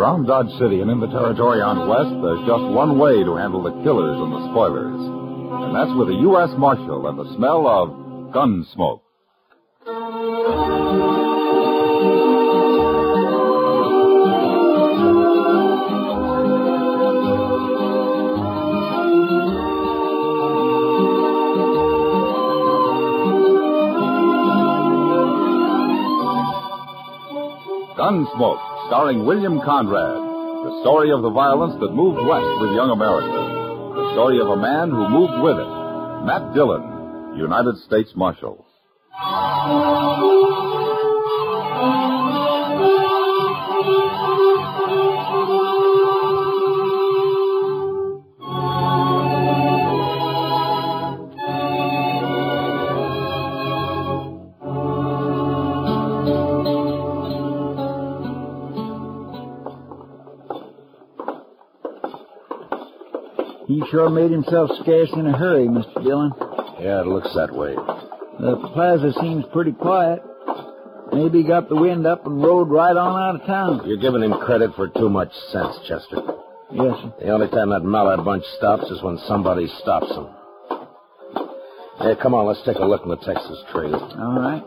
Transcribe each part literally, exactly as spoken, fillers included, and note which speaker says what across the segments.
Speaker 1: Around Dodge City and in the territory on West, there's just one way to handle the killers and the spoilers. And that's with a U S Marshal and the smell of gun smoke. Gunsmoke, starring William Conrad. The story of the violence that moved west with young America. The story of a man who moved with it. Matt Dillon, United States Marshal.
Speaker 2: He sure made himself scarce in a hurry, Mister Dillon.
Speaker 3: Yeah, it looks that way.
Speaker 2: The plaza seems pretty quiet. Maybe he got the wind up and rode right on out of town.
Speaker 3: You're giving him credit for too much sense, Chester.
Speaker 2: Yes, sir.
Speaker 3: The only time that Mallard bunch stops is when somebody stops them. Hey, come on, let's take a look in the Texas trail.
Speaker 2: All right.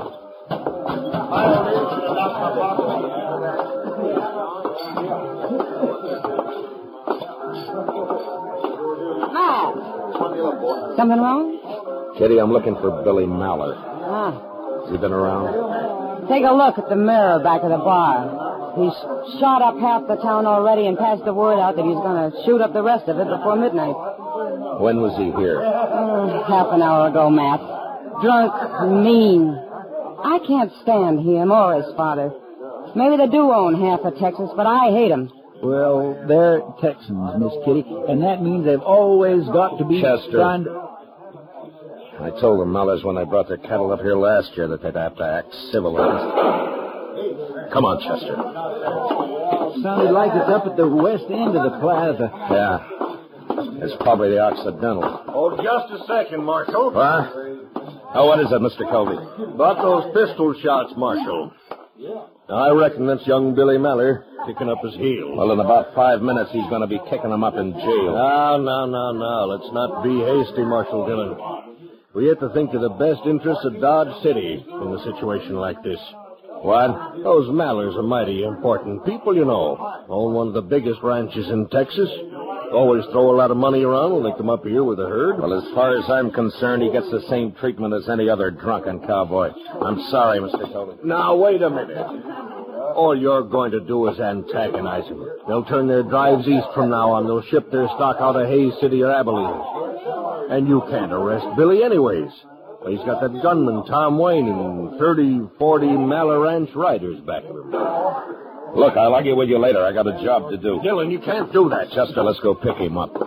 Speaker 4: Something wrong?
Speaker 3: Kitty, I'm looking for Billy Mallard.
Speaker 4: Ah.
Speaker 3: Has he been around?
Speaker 4: Take a look at the mirror back of the bar. He's shot up half the town already and passed the word out that he's going to shoot up the rest of it before midnight.
Speaker 3: When was he here?
Speaker 4: Uh, half an hour ago, Matt. Drunk, mean. I can't stand him or his father. Maybe they do own half of Texas, but I hate them.
Speaker 2: Well, they're Texans, Miss Kitty, and that means they've always got to be
Speaker 3: Chester.
Speaker 2: trying to...
Speaker 3: I told the Mallards when they brought their cattle up here last year that they'd have to act civilized. Come on, Chester.
Speaker 2: Sounded like it's up at the west end of the plaza.
Speaker 3: Yeah. It's probably the Occidental.
Speaker 5: Oh, just a second, Marshal.
Speaker 3: What? Oh, what is it, Mister Colby?
Speaker 5: About those pistol shots, Marshal. I reckon that's young Billy Mallard kicking up his heels.
Speaker 3: Well, in about five minutes, he's going to be kicking them up in jail.
Speaker 5: No, no, no, no. Let's not be hasty, Marshal Dillon. We have to think of the best interests of Dodge City in a situation like this.
Speaker 3: What?
Speaker 5: Those Mallards are mighty important people, you know. Own one of the biggest ranches in Texas. Always throw a lot of money around when they come up here with a herd.
Speaker 3: Well, as far as I'm concerned, he gets the same treatment as any other drunken cowboy. I'm sorry, Mister Colby.
Speaker 5: Now, wait a minute. All you're going to do is antagonize them. They'll turn their drives east from now on. They'll ship their stock out of Hays City or Abilene. And you can't arrest Billy anyways. He's got that gunman, Tom Wayne, and thirty, forty Mallard Ranch riders back of him.
Speaker 3: Look, I'll argue with you later. I got a job to do.
Speaker 5: Dillon, you can't do that.
Speaker 3: Chester, let's go pick him up.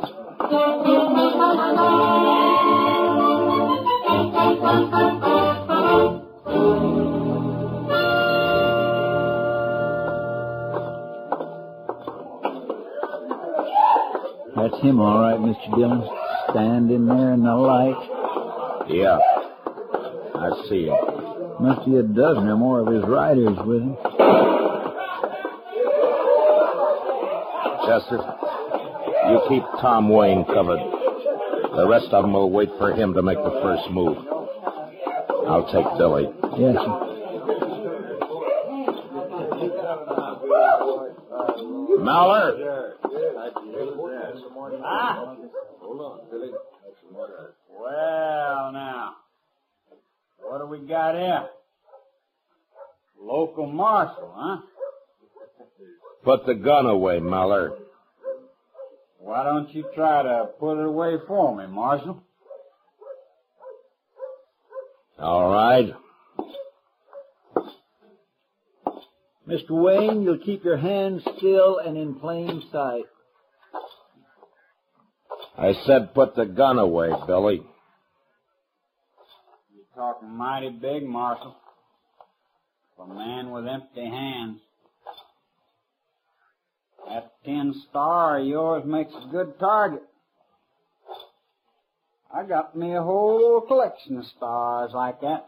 Speaker 2: That's him, all right, Mister Dillon. Standing there in the light.
Speaker 3: Yeah. I see him.
Speaker 2: Must be a dozen or more of his riders with him.
Speaker 3: Chester, you keep Tom Wayne covered. The rest of them will wait for him to make the first move. I'll take Billy.
Speaker 2: Yes, sir.
Speaker 3: Mallard.
Speaker 6: Ah. Well, now, what do we got here? Local marshal, huh?
Speaker 3: Put the gun away, Mallard.
Speaker 6: Why don't you try to put it away for me, Marshal?
Speaker 3: All right.
Speaker 2: Mister Wayne, you'll keep your hands still and in plain sight.
Speaker 3: I said put the gun away, Billy.
Speaker 6: You're talking mighty big, Marshal. For a man with empty hands. That tin star of yours makes a good target. I got me a whole collection of stars like that.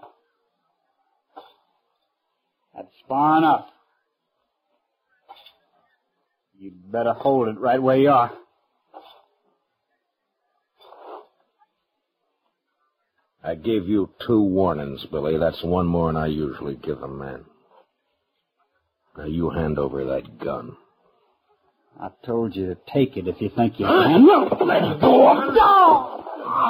Speaker 6: That's far enough. You'd better hold it right where you are.
Speaker 3: I gave you two warnings, Billy. That's one more than I usually give a man. Now you hand over that gun.
Speaker 6: I told you to take it if you think you can. Let it go. No!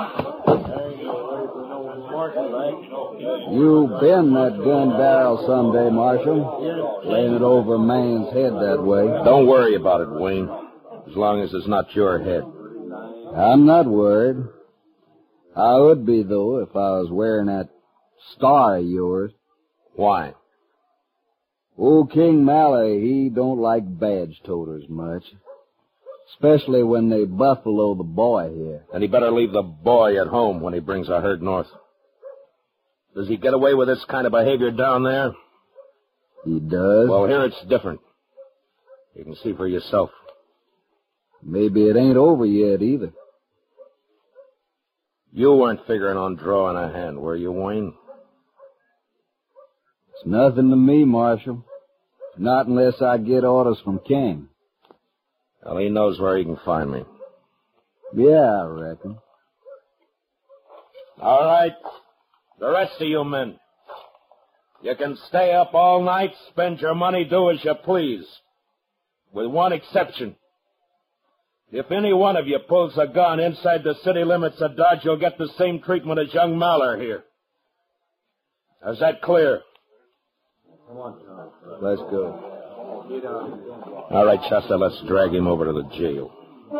Speaker 2: You bend that gun barrel someday, Marshal. Laying it over a man's head that way.
Speaker 3: Don't worry about it, Wayne. As long as it's not your head.
Speaker 2: I'm not worried. I would be, though, if I was wearing that star of yours.
Speaker 3: Why?
Speaker 2: Old King Malley, he don't like badge toters much. Especially when they buffalo the boy here.
Speaker 3: And he better leave the boy at home when he brings a herd north. Does he get away with this kind of behavior down there?
Speaker 2: He does.
Speaker 3: Well, here it's different. You can see for yourself.
Speaker 2: Maybe it ain't over yet, either.
Speaker 3: You weren't figuring on drawing a hand, were you, Wayne?
Speaker 2: It's nothing to me, Marshal. Not unless I get orders from King.
Speaker 3: Well, he knows where he can find me.
Speaker 2: Yeah, I reckon.
Speaker 3: All right. The rest of you men. You can stay up all night, spend your money, do as you please. With one exception. If any one of you pulls a gun inside the city limits of Dodge, you'll get the same treatment as young Maller here. Is that clear?
Speaker 2: Come on, Tom. Let's go.
Speaker 3: All right, Chester, let's drag him over to the jail.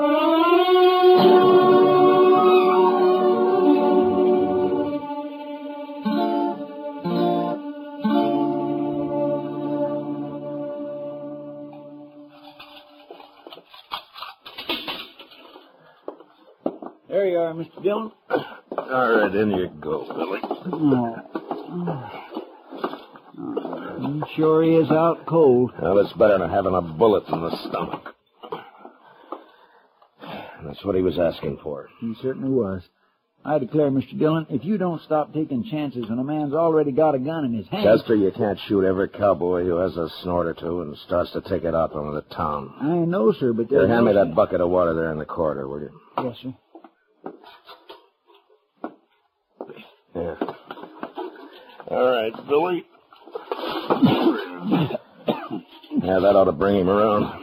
Speaker 2: There you are, Mister Dillon.
Speaker 3: All right, in you go, Billy.
Speaker 2: Oh, sure he is out cold.
Speaker 3: Well, it's better than having a bullet in the stomach. That's what he was asking for.
Speaker 2: He certainly was. I declare, Mister Dillon, if you don't stop taking chances when a man's already got a gun in his hand...
Speaker 3: Chester, you can't shoot every cowboy who has a snort or two and starts to take it out on the town.
Speaker 2: I know, sir, but...
Speaker 3: Here, hand
Speaker 2: no
Speaker 3: me that
Speaker 2: sense.
Speaker 3: bucket of water there in the corridor, will you?
Speaker 2: Yes, sir.
Speaker 3: Yeah. All right, Billy. Yeah, that ought to bring him around.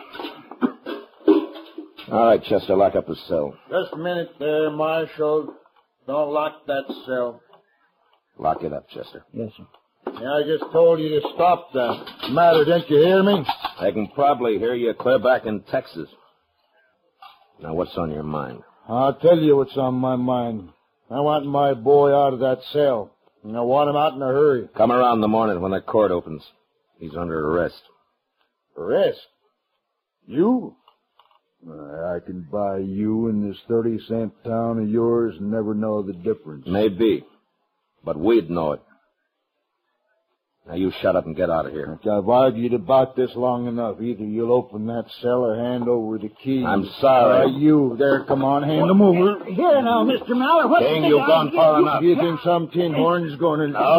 Speaker 3: All right, Chester, lock up his cell.
Speaker 5: Just a minute there, Marshal. Don't lock that cell.
Speaker 3: Lock it up, Chester.
Speaker 2: Yes, sir.
Speaker 5: Yeah, I just told you to stop that. Matter, didn't you hear me?
Speaker 3: I can probably hear you clear back in Texas. Now, what's on your mind?
Speaker 5: I'll tell you what's on my mind. I want my boy out of that cell. And I want him out in a hurry.
Speaker 3: Come around in the morning when the court opens. He's under arrest.
Speaker 5: Arrest? You? I can buy you in this thirty-cent town of yours and never know the difference.
Speaker 3: Maybe. But we'd know it. Now, you shut up and get out of here.
Speaker 5: I've argued about this long enough. Either you'll open that cell or hand over the key.
Speaker 3: I'm sorry.
Speaker 5: Uh, you, there, come on, hand them over.
Speaker 2: Here now, Mister Mallard. What's
Speaker 3: King,
Speaker 2: the
Speaker 3: you've gone far enough.
Speaker 5: Do you think some tin horn is going to...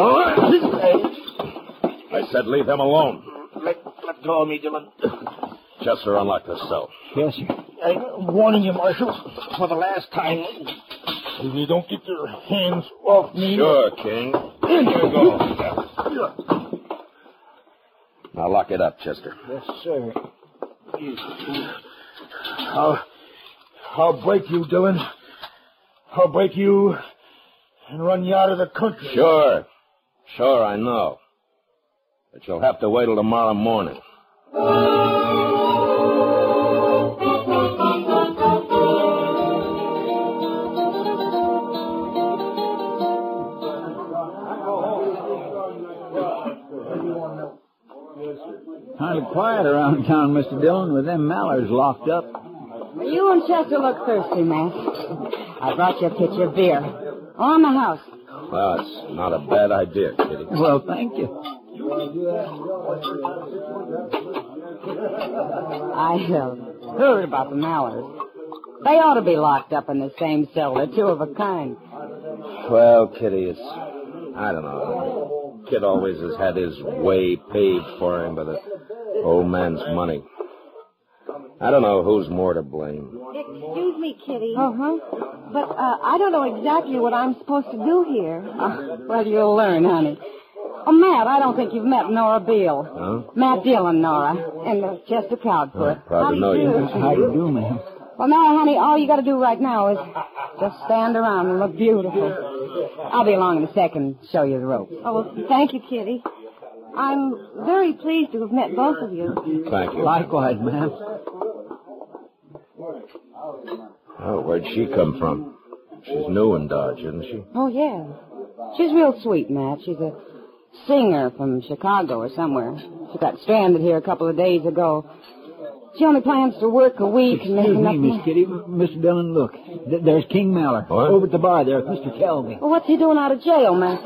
Speaker 3: I said leave him alone.
Speaker 5: Let, let go of me, Dillon.
Speaker 3: Chester, unlock the cell.
Speaker 2: Yes, sir.
Speaker 5: I'm warning you, Marshal, for the last time. If you don't get your hands off me...
Speaker 3: Sure, King. Here you go. Now lock it up, Chester.
Speaker 2: Yes, sir.
Speaker 5: I'll, I'll break you, Dillon. I'll break you and run you out of the country.
Speaker 3: Sure. Sure, I know. But you'll have to wait till tomorrow morning.
Speaker 2: Kind of quiet around town, Mister Dillon, with them mallards locked up.
Speaker 4: You and Chester look thirsty, Matt. I brought you a pitcher of beer. On the house.
Speaker 3: Well, it's not a bad idea, Kitty.
Speaker 2: Well, thank you.
Speaker 4: I uh, heard about the Mallards. They ought to be locked up in the same cell. They're two of a kind.
Speaker 3: Well, Kitty, it's... I don't know. Kid always has had his way paid for him by the old man's money. I don't know who's more to blame.
Speaker 7: Excuse me, Kitty.
Speaker 4: Uh-huh.
Speaker 7: But uh, I don't know exactly what I'm supposed to do here.
Speaker 4: Uh, well, you'll learn, honey. Oh, Matt, I don't think you've met Nora Beale.
Speaker 3: Huh?
Speaker 4: Matt Dillon, Nora, and uh, Chester Proudfoot.
Speaker 3: Oh, proud
Speaker 7: How
Speaker 3: to
Speaker 7: do
Speaker 3: know
Speaker 7: you
Speaker 3: you.
Speaker 7: do?
Speaker 2: How do you do, ma'am?
Speaker 4: Well, now, honey, all you got to do right now is just stand around and look beautiful. I'll be along in a second and show you the ropes.
Speaker 7: Oh, well, thank you, Kitty. I'm very pleased to have met both of you.
Speaker 3: Thank you.
Speaker 2: Likewise, ma'am.
Speaker 3: Oh, where'd she come from? She's new in Dodge, isn't she?
Speaker 4: Oh, yeah. She's real sweet, Matt. She's a singer from Chicago or somewhere. She got stranded here a couple of days ago. She only plans to work a week and make
Speaker 2: Excuse
Speaker 4: enough
Speaker 2: me, Miss
Speaker 4: money.
Speaker 2: Kitty. Mister Dillon, look. Th- there's King Maller.
Speaker 3: What?
Speaker 2: Over at the bar there with Mister Kelby.
Speaker 4: Well, what's he doing out of jail, Matt?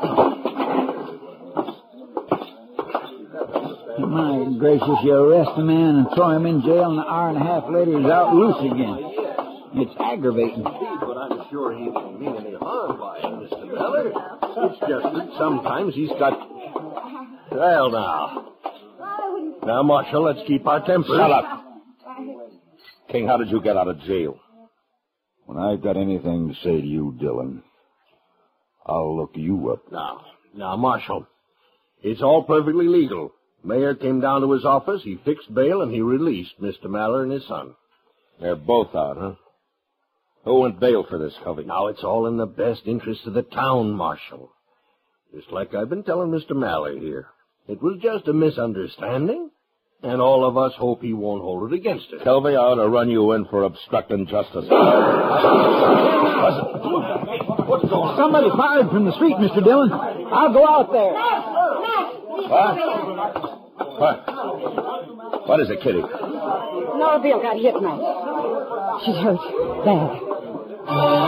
Speaker 2: My gracious, you arrest a man and throw him in jail, and an hour and a half later he's out loose again. It's aggravating.
Speaker 5: But I'm sure he didn't mean any harm by it, Mister Miller. It's just that sometimes he's got... Well, now. Now, Marshal, let's keep our tempers.
Speaker 3: Shut up. King, how did you get out of jail?
Speaker 8: When I've got anything to say to you, Dillon, I'll look you up.
Speaker 5: Now, now, Marshal, it's all perfectly legal. Mayor came down to his office, he fixed bail, and he released Mister Maller and his son.
Speaker 3: They're both out, huh? Who went bail for this, Covey?
Speaker 5: Now, it's all in the best interest of the town, Marshal. Just like I've been telling Mister Maller here. It was just a misunderstanding, and all of us hope he won't hold it against us.
Speaker 3: Kelby, I ought to run you in for obstructing justice.
Speaker 2: What's going Somebody fired from the street, Mister Dillon. I'll go out there.
Speaker 3: What? What? What is it, Kitty?
Speaker 4: Nora Beale got hit, Matt. She's hurt. Bad.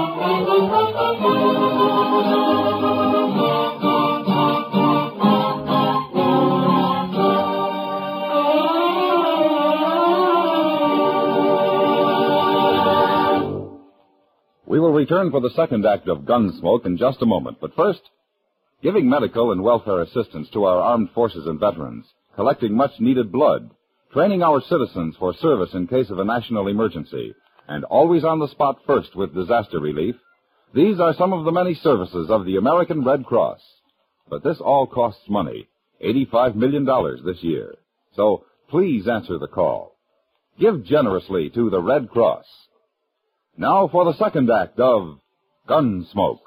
Speaker 1: We will return for the second act of Gunsmoke in just a moment, but first, giving medical and welfare assistance to our armed forces and veterans, collecting much-needed blood, training our citizens for service in case of a national emergency, and always on the spot first with disaster relief, these are some of the many services of the American Red Cross. But this all costs money, eighty-five million dollars this year. So please answer the call. Give generously to the Red Cross. Now for the second act of Gunsmoke.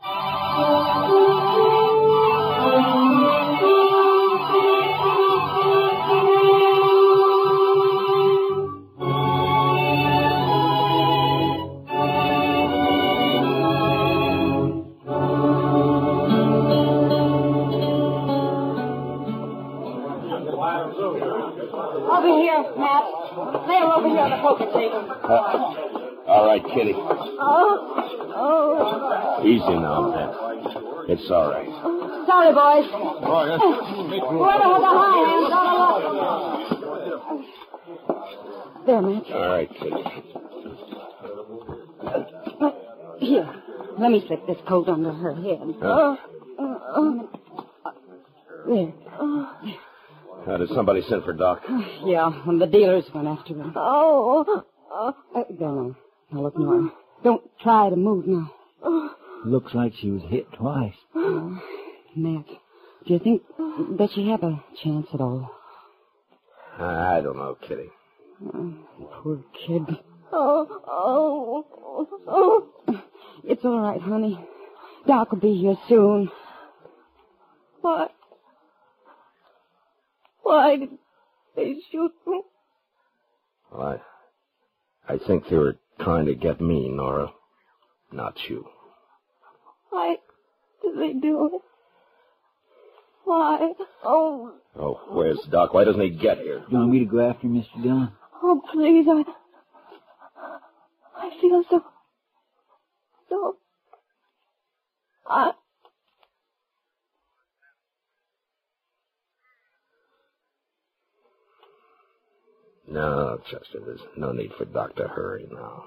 Speaker 4: Over here, Matt. Lay her over here on the poker table.
Speaker 3: Uh, all right, Kitty.
Speaker 7: Oh, oh.
Speaker 3: Easy now, Matt. It's all right.
Speaker 4: Sorry, boys. Whoever has a high hand, got a luck. There, Matt.
Speaker 3: All right, Kitty.
Speaker 4: Here, let me slip this coat under her head.
Speaker 3: Huh?
Speaker 4: There.
Speaker 3: Uh, did somebody send for Doc?
Speaker 4: Yeah, when the dealers went after her.
Speaker 7: Oh.
Speaker 4: Uh, there now. Now look, Nora. Don't try to move now.
Speaker 2: Looks like she was hit twice.
Speaker 4: Oh, Matt, do you think that she have a chance at all?
Speaker 3: I don't know, Kitty.
Speaker 4: Oh, poor kid.
Speaker 7: Oh, oh, oh.
Speaker 4: It's all right, honey. Doc will be here soon.
Speaker 7: Why? Why did they shoot me?
Speaker 3: Well, I, I think they were trying to get me, Nora, not you.
Speaker 7: Why did they do it? Why? Oh.
Speaker 3: Oh, where's Doc? Why doesn't he get here?
Speaker 2: Do you want me to go after Mister Dillon?
Speaker 7: Oh, please, I... I feel so... So... I...
Speaker 3: No, Chester, there's no need for Doc to hurry now.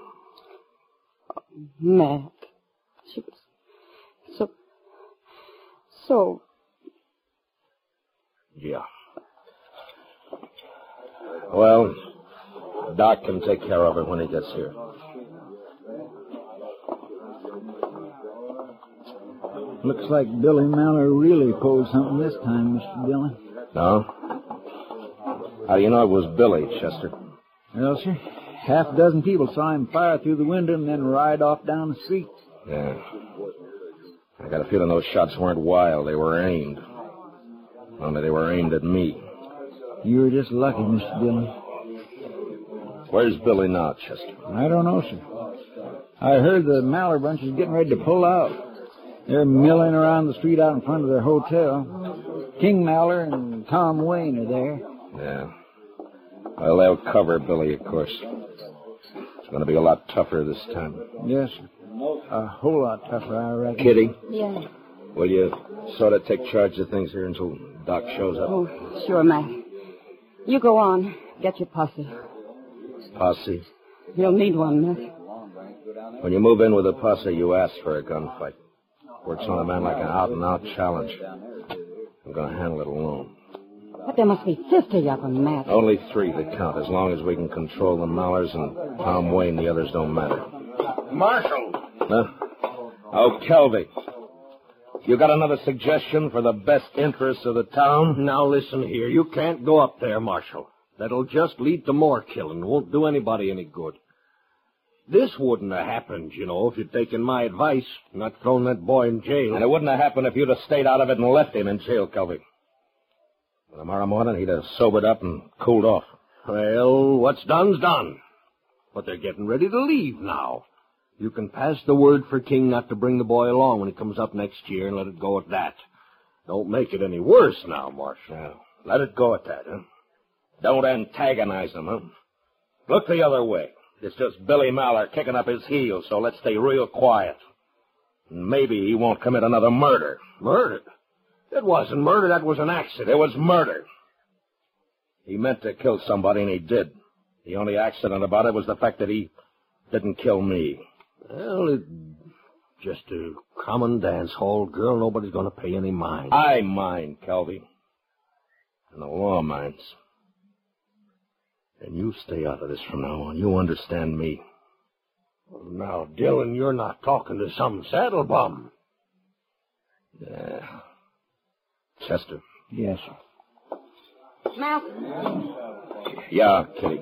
Speaker 4: Matt, she was so... So...
Speaker 3: Yeah. Well, Doc can take care of it when he gets here.
Speaker 2: Looks like Billy Mallard really pulled something this time, Mister Dillon.
Speaker 3: No? How do you know it was Billy, Chester?
Speaker 2: Well, sir, half a dozen people saw him fire through the window and then ride off down the street.
Speaker 3: Yeah. I got a feeling those shots weren't wild. They were aimed. Only they were aimed at me.
Speaker 2: You were just lucky, Mister Dillon.
Speaker 3: Where's Billy now, Chester?
Speaker 2: I don't know, sir. I heard the Mallard bunch is getting ready to pull out. They're milling around the street out in front of their hotel. King Mallard and Tom Wayne are there.
Speaker 3: Yeah. Well, they'll cover Billy, of course. It's going to be a lot tougher this time.
Speaker 2: Yes, sir. A whole lot tougher, I reckon.
Speaker 3: Kitty?
Speaker 7: Yeah.
Speaker 3: Will you sort of take charge of things here until Doc shows up?
Speaker 4: Oh, sure, Matt. You go on. Get your posse.
Speaker 3: Posse?
Speaker 4: You'll need one, miss.
Speaker 3: When you move in with a posse, you ask for a gunfight. Works on a man like an out-and-out challenge. I'm going to handle it alone.
Speaker 4: But there must be fifty of them, Matt.
Speaker 3: Only three that count. As long as we can control the Mallards and Tom Wayne, the others don't matter.
Speaker 5: Marshal!
Speaker 3: Huh? Oh, Kelby. You got another suggestion for the best interests of the town?
Speaker 5: Now listen here. You can't go up there, Marshal. That'll just lead to more killing. Won't do anybody any good. This wouldn't have happened, you know, if you'd taken my advice, not thrown that boy in jail.
Speaker 3: And it wouldn't have happened if you'd have stayed out of it and left him in jail, Kelby. Tomorrow morning, he'd have sobered up and cooled off.
Speaker 5: Well, what's done's done. But they're getting ready to leave now. You can pass the word for King not to bring the boy along when he comes up next year and let it go at that. Don't make it any worse now, Marshal.
Speaker 3: Yeah, let it go at that, huh? Don't antagonize him, huh? Look the other way. It's just Billy Mallard kicking up his heels, so let's stay real quiet. Maybe he won't commit another murder.
Speaker 5: Murder? It wasn't murder. That was an accident.
Speaker 3: It was murder. He meant to kill somebody, and he did. The only accident about it was the fact that he didn't kill me.
Speaker 5: Well, it's just a common dance hall girl. Nobody's going to pay any mind.
Speaker 3: I mind, Kelby. And the law minds. And you stay out of this from now on. You understand me.
Speaker 5: Well, now, Dillon, you're not talking to some saddle bum.
Speaker 3: Yeah. Chester.
Speaker 2: Yes, sir.
Speaker 4: Matt,
Speaker 3: Yeah, Kitty.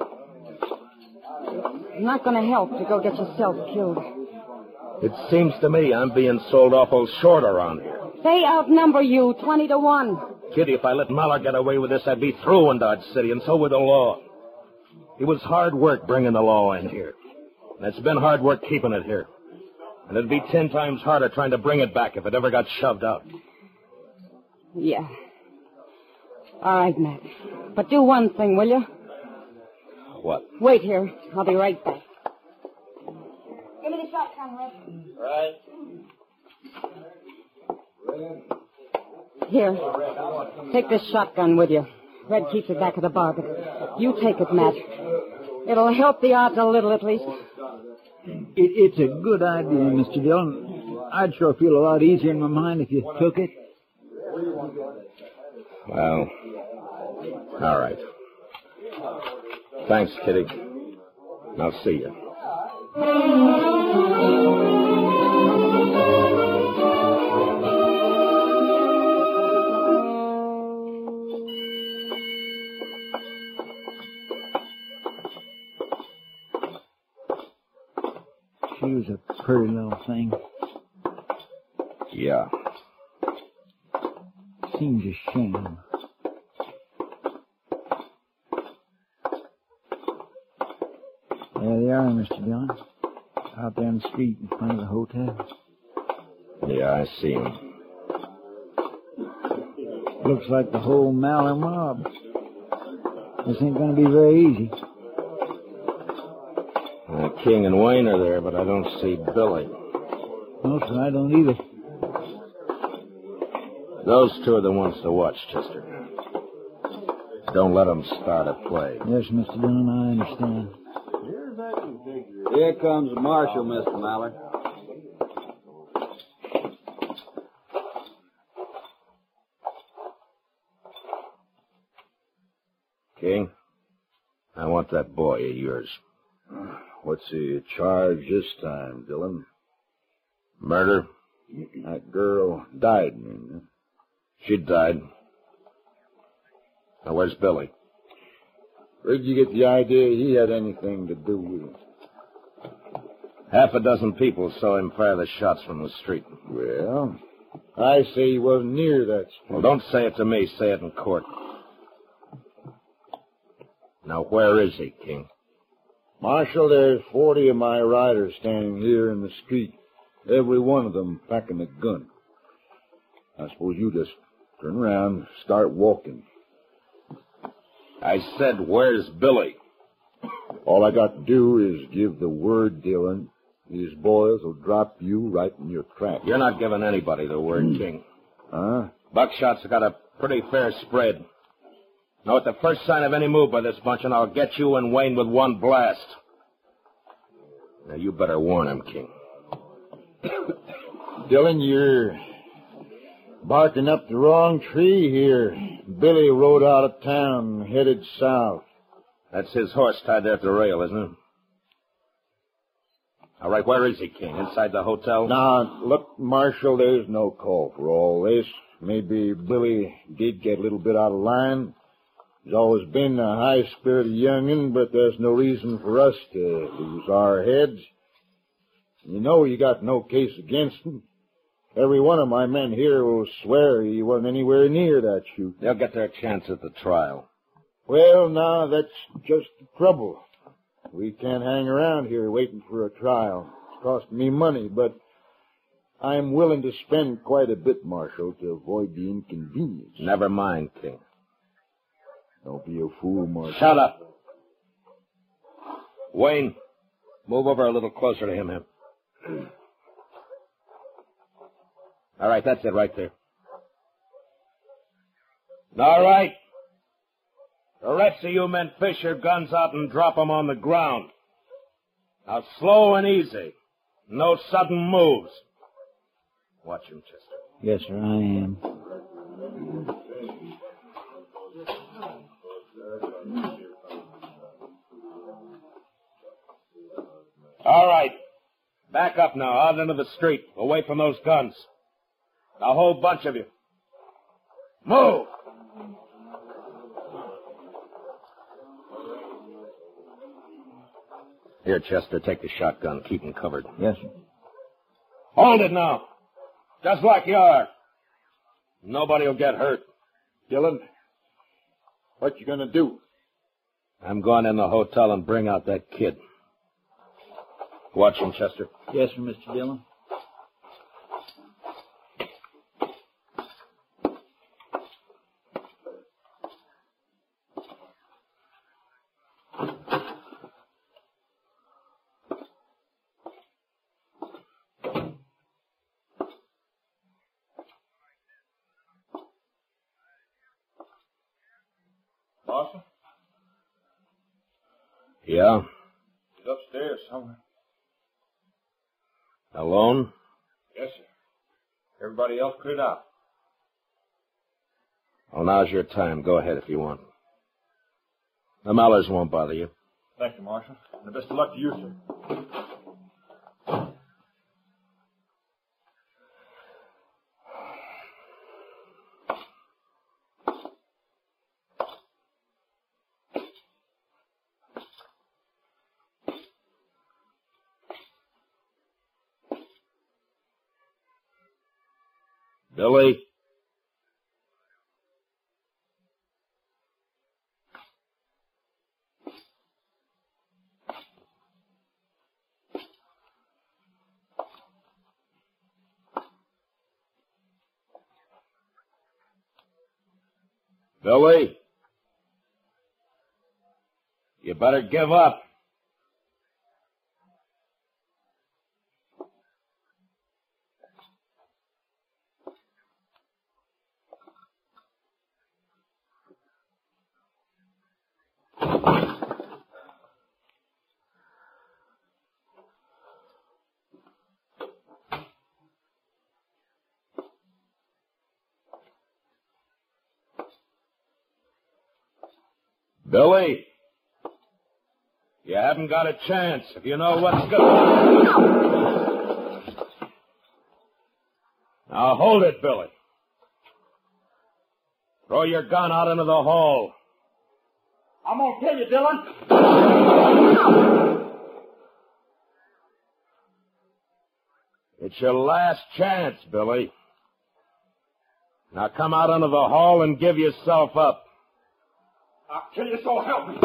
Speaker 4: I'm not going to help to go get yourself killed.
Speaker 3: It seems to me I'm being sold awful short around here.
Speaker 4: They outnumber you twenty to one.
Speaker 3: Kitty, if I let Mallard get away with this, I'd be through in Dodge City, and so would the law. It was hard work bringing the law in here. And it's been hard work keeping it here. And it'd be ten times harder trying to bring it back if it ever got shoved out.
Speaker 4: Yeah. All right, Matt. But do one thing, will you?
Speaker 3: What?
Speaker 4: Wait here. I'll be right back. Give me the shotgun, Red.
Speaker 3: Right.
Speaker 4: Here. Take this shotgun with you. Red keeps it back of the bar, but you take it, Matt. It'll help the odds a little, at least.
Speaker 2: It, it's a good idea, Mister Dillon. I'd sure feel a lot easier in my mind if you took it.
Speaker 3: Well, all right. Thanks, Kitty. I'll see you.
Speaker 2: She was a pretty little thing.
Speaker 3: Yeah.
Speaker 2: Seems a shame. There they are, Mister Dillon. Out there in the street in front of the hotel.
Speaker 3: Yeah, I see him.
Speaker 2: Looks like the whole Mallard mob. This ain't going to be very easy.
Speaker 3: Uh, King and Wayne are there, but I don't see Billy.
Speaker 2: No, sir, I don't either.
Speaker 3: Those two are the ones to watch, Chester. Don't let them start a play.
Speaker 2: Yes, Mister Dillon, I understand.
Speaker 6: Here comes the marshal, Mister Mallard.
Speaker 3: King, I want that boy of yours.
Speaker 8: What's he charged this time, Dillon?
Speaker 3: Murder?
Speaker 8: That girl died, man.
Speaker 3: She died. Now, where's Billy?
Speaker 8: Where'd you get the idea he had anything to do with it?
Speaker 3: Half a dozen people saw him fire the shots from the street.
Speaker 8: Well, I say he wasn't near that street.
Speaker 3: Well, don't say it to me. Say it in court. Now, where is he, King?
Speaker 8: Marshal, there's forty of my riders standing here in the street. Every one of them packing a gun. I suppose you just turn around and start walking.
Speaker 3: I said, where's Billy?
Speaker 8: All I got to do is give the word, Dillon. These boys will drop you right in your tracks.
Speaker 3: You're not giving anybody the word, mm. King.
Speaker 8: Huh?
Speaker 3: Buckshot's got a pretty fair spread. Now, at the first sign of any move by this bunch, and I'll get you and Wayne with one blast. Now, you better warn him, King.
Speaker 8: Dillon, you're barking up the wrong tree here. Billy rode out of town, headed south.
Speaker 3: That's his horse tied there at the rail, isn't it? All right, where is he, King? Inside the hotel?
Speaker 8: Now, look, Marshal, there's no call for all this. Maybe Billy did get a little bit out of line. He's always been a high-spirited young'un, but there's no reason for us to lose our heads. You know you got no case against him. Every one of my men here will swear he wasn't anywhere near that shoot.
Speaker 3: They'll get their chance at the trial.
Speaker 8: Well, now, that's just the trouble. We can't hang around here waiting for a trial. It's costing me money, but I'm willing to spend quite a bit, Marshal, to avoid the inconvenience.
Speaker 3: Never mind, King.
Speaker 8: Don't be a fool, Marshal.
Speaker 3: Shut up. Wayne, move over a little closer to him here. All right, that's it right there. All right. The rest of you men fish your guns out and drop them on the ground. Now, slow and easy. No sudden moves. Watch him, Chester.
Speaker 2: Yes, sir, I am.
Speaker 3: All right. Back up now, out into the street, away from those guns. A whole bunch of you. Move! Here, Chester, take the shotgun. Keep him covered.
Speaker 2: Yes, sir.
Speaker 3: Hold it now. Just like you are. Nobody will get hurt.
Speaker 8: Dillon, what you gonna do?
Speaker 3: I'm going in the hotel and bring out that kid. Watch him, Chester.
Speaker 2: Yes, sir, Mister Dillon.
Speaker 8: Marshal?
Speaker 3: Yeah?
Speaker 8: He's upstairs somewhere.
Speaker 3: Alone?
Speaker 8: Yes, sir. Everybody else cleared out.
Speaker 3: Well, now's your time. Go ahead if you want. The Mallers won't bother you.
Speaker 8: Thank you, Marshal. And the best of luck to you, sir.
Speaker 3: Billy? Billy? You better give up. Billy? You haven't got a chance if you know what's going. Now hold it, Billy. Throw your gun out into the hall.
Speaker 6: I'm gonna kill you, Dillon.
Speaker 3: It's your last chance, Billy. Now come out into the hall and give yourself up.
Speaker 6: I'll kill you, so help me.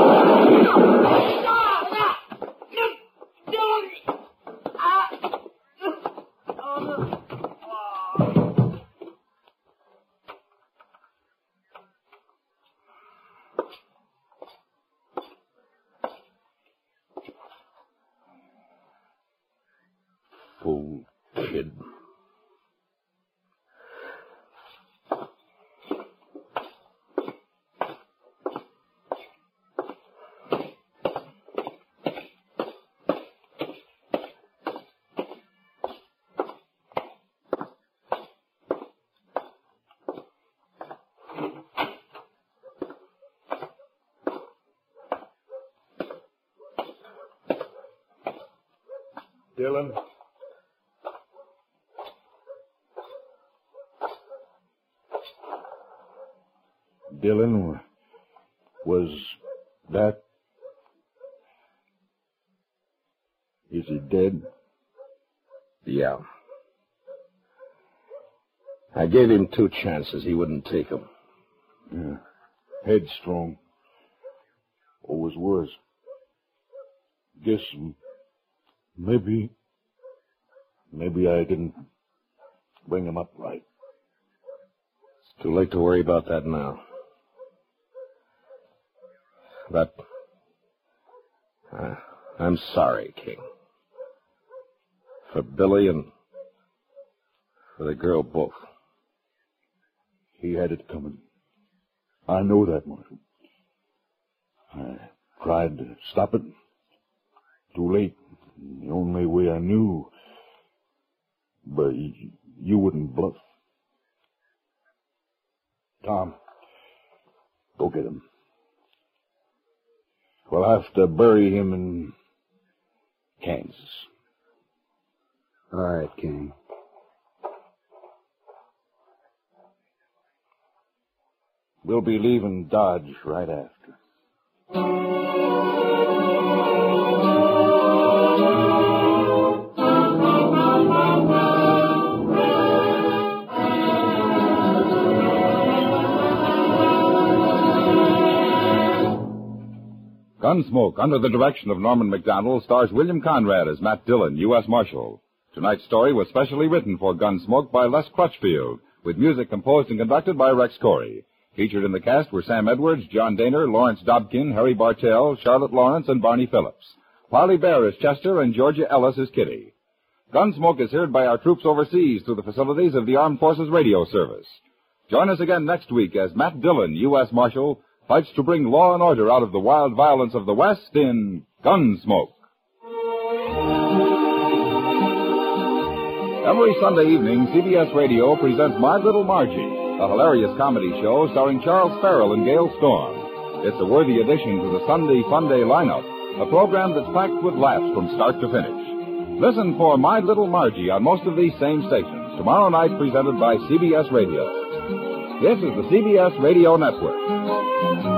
Speaker 3: Fool kid.
Speaker 8: Dillon? Dillon, was that... Is he dead?
Speaker 3: Yeah. I gave him two chances. He wouldn't take them.
Speaker 8: Yeah. Headstrong. Always was. Guess maybe... Maybe I didn't bring him up right.
Speaker 3: It's too late to worry about that now. But uh, I'm sorry, King. For Billy and for the girl both.
Speaker 8: He had it coming. I know that, Marshal. I tried to stop it. Too late. The only way I knew. But you wouldn't bluff. Tom, go get him. We'll have to bury him in Kansas.
Speaker 2: All right, King.
Speaker 8: We'll be leaving Dodge right after.
Speaker 1: Gunsmoke, under the direction of Norman Macdonald, stars William Conrad as Matt Dillon, U S Marshal. Tonight's story was specially written for Gunsmoke by Les Crutchfield, with music composed and conducted by Rex Corey. Featured in the cast were Sam Edwards, John Daner, Lawrence Dobkin, Harry Bartell, Charlotte Lawrence, and Barney Phillips. Parley Bear is Chester, and Georgia Ellis is Kitty. Gunsmoke is heard by our troops overseas through the facilities of the Armed Forces Radio Service. Join us again next week as Matt Dillon, U S Marshal, fights to bring law and order out of the wild violence of the West in Gunsmoke. Every Sunday evening, C B S Radio presents My Little Margie, a hilarious comedy show starring Charles Farrell and Gail Storm. It's a worthy addition to the Sunday Fun Day lineup, a program that's packed with laughs from start to finish. Listen for My Little Margie on most of these same stations, tomorrow night presented by C B S Radio. This is the C B S Radio Network.